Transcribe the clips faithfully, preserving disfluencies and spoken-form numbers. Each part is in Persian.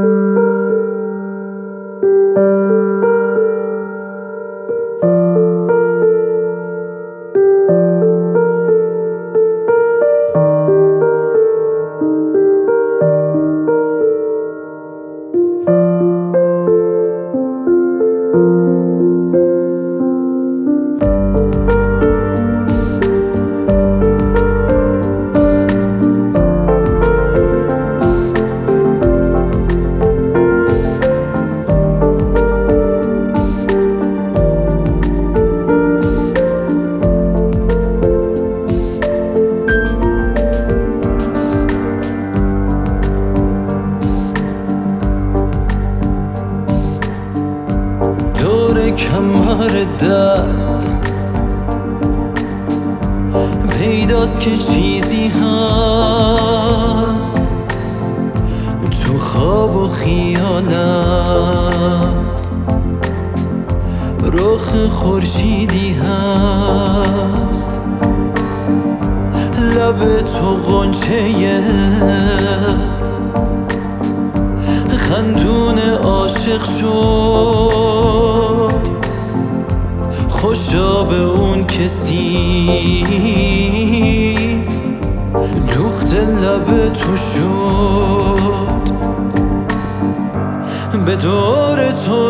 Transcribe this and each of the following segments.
کمر دست پیداست که چیزی هست تو خواب و خیالم، رخ خورشیدی هست، لب تو غنچه خندون عاشق شد، خوشا به اون کسی دوخت لب تو شد. به دور تو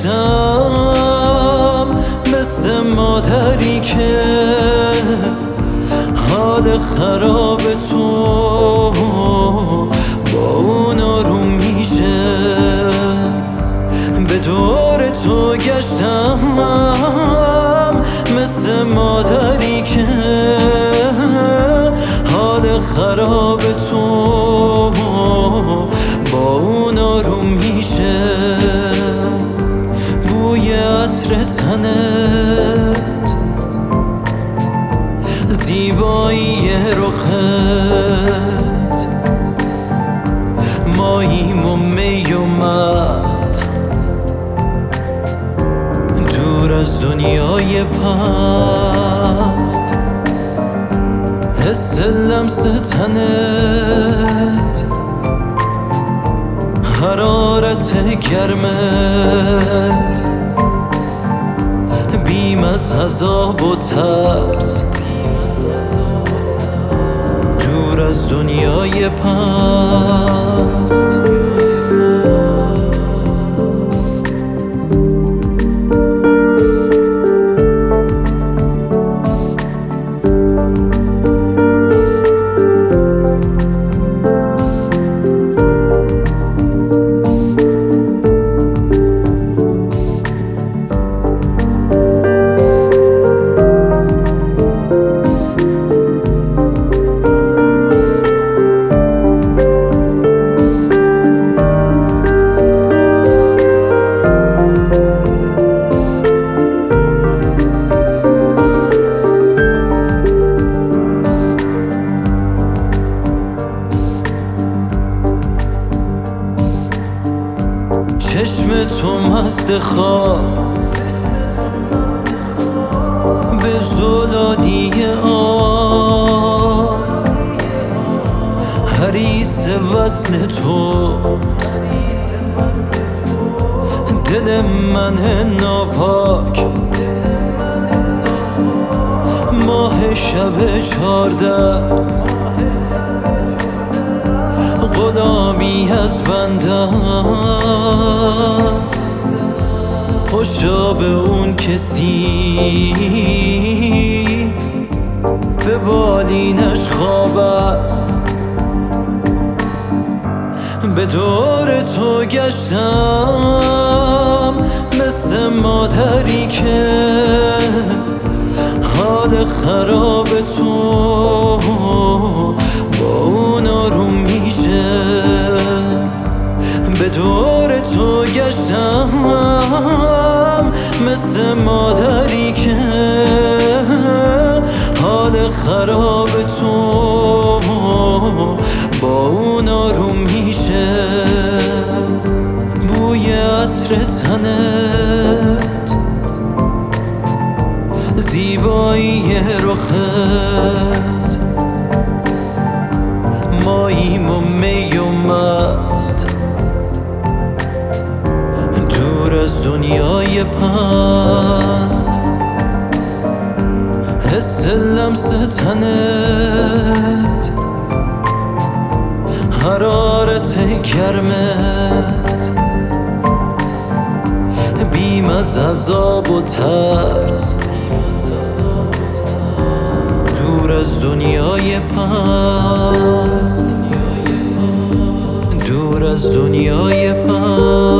گشتم مثل مادری که حال خراب تو با اون آروم میشه. به دور تو گشتم مثل مادری که حال خراب تو با اون آروم میشه. بوی عطر تنت، زیبایی رخت، ماییم و می و مست دور از دنیای پست. حس لمس تنت، حرارت گرمت، بیم از عذاب و ترس دور از دنیای پست. چشم تو مست خواب به زلادی آب، حریص وصل توست دل من ناپاک. ماه شب چارده غلامی از بنده است، خوشا به اون کسی به بالینش خواب است. به دور تو گشتم مثل مادری که حال خراب تو با اون آروم میشه. به دور تو گشتم مثل مادری که حال خراب تو با اون آروم میشه. بوی عطر تنت، زیبایی رخت، ماییم و می و مست دنیای پست، حس لمس تنت، حرارت گرمت، بیم از عذاب و ترس، دور از دنیای پست، دور از دنیای پست.